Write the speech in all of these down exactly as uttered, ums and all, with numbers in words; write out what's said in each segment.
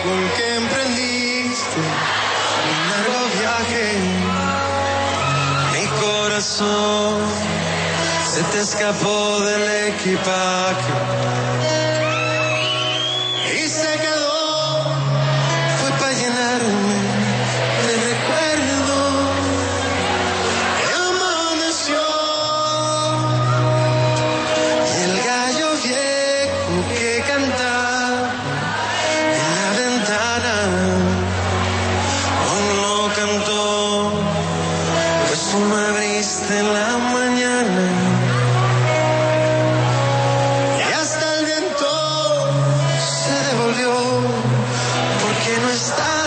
con que emprendiste un largo viaje. Mi corazón se te escapó del equipaje y se quedó, fue para llenarme de recuerdos. Amaneció y el gallo viejo que cantaba en la ventana aún no cantó, pues tú me abriste en la mañana. Y hasta el viento se devolvió porque no estaba.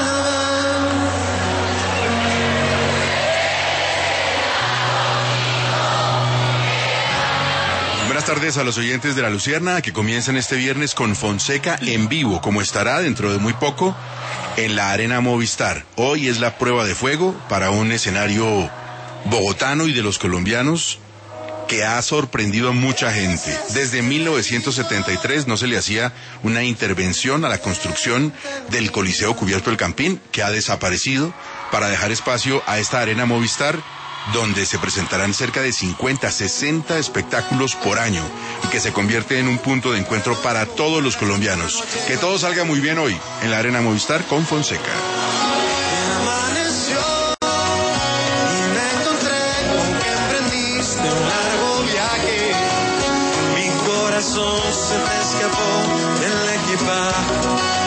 Buenas tardes a los oyentes de La Lucierna que comienzan este viernes con Fonseca en vivo, como estará dentro de muy poco en la Arena Movistar. Hoy es la prueba de fuego para un escenario bogotano y de los colombianos que ha sorprendido a mucha gente. Desde mil novecientos setenta y tres no se le hacía una intervención a la construcción del Coliseo Cubierto del Campín, que ha desaparecido, para dejar espacio a esta Arena Movistar, donde se presentarán cerca de cincuenta, sesenta espectáculos por año y que se convierte en un punto de encuentro para todos los colombianos. Que todo salga muy bien hoy en la Arena Movistar con Fonseca. Amaneció y me encontré con que emprendiste un largo viaje. Mi corazón se me escapó del equipaje